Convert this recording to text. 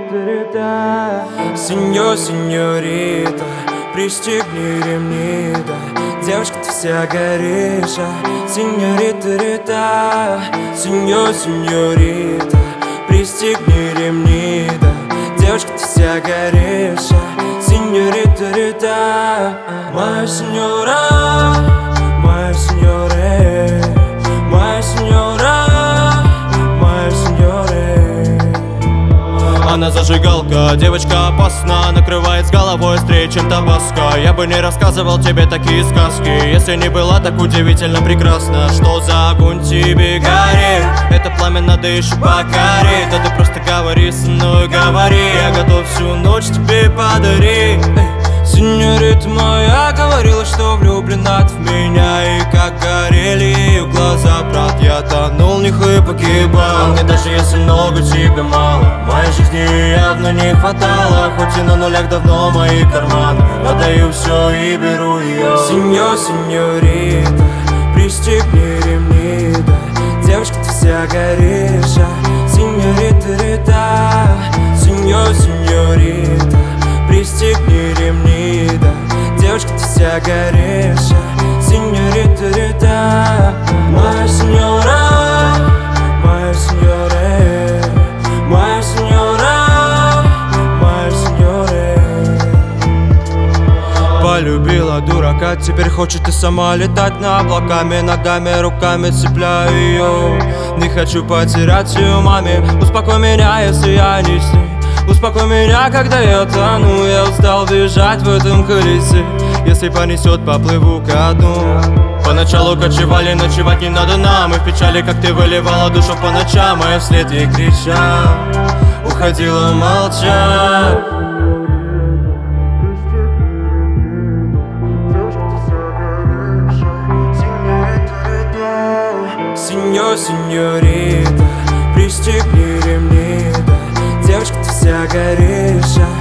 Сеньор, сеньорита, пристегни ремни, да. Девочка, ты вся горишь, сеньорита, рита. Сеньор, сеньорита, пристегни ремни, да. Девочка, ты вся горишь, сеньорита, рита. Моя сеньора, моя сеньоре, моя сеньора, моя сеньоре. Она зажигалка, девочка опасна, накрывает с головой острее, чем табаско. Я бы не рассказывал тебе такие сказки, если не была так удивительно прекрасна. Что за огонь тебе горит? Это пламя надо еще покорить. Да ты просто говори со мной, говори, я готов всю ночь тебе подарить. Сеньорита моя говорила, что влюблена в меня. И как горели ее глаза, брат, я тонул в них и погибал. Мне даже если много, тебе мало. Моей жизни явно не хватало. Хоть и на нулях давно мои карманы. Отдаю все и беру ее. Сеньор, сеньорита, пристегни ремни, да. Девочка, ты вся горишь, сеньорита, рита. Сеньор, сеньорита, пристегни ремни, да. Девочка, ты вся горишь, сеньорита, рита. Моя сеньора, моя сеньоре, моя сеньора, моя сеньоре. Полюбила дурака, теперь хочет и сама летать над облаками. Ногами, руками цепляю ее. Не хочу потерять ее маме. Успокой меня, если я не с ней. Успокой меня, когда я тону. Я устал бежать в этом колесе. Если понесет, поплыву ко дну. Поначалу кочевали, ночевать не надо нам. И в печали, как ты выливала душу по ночам. А я вслед ей кричал, уходила молча. Сеньор, сеньорита, пристегни ремни, да. Девочка, ты вся горишь,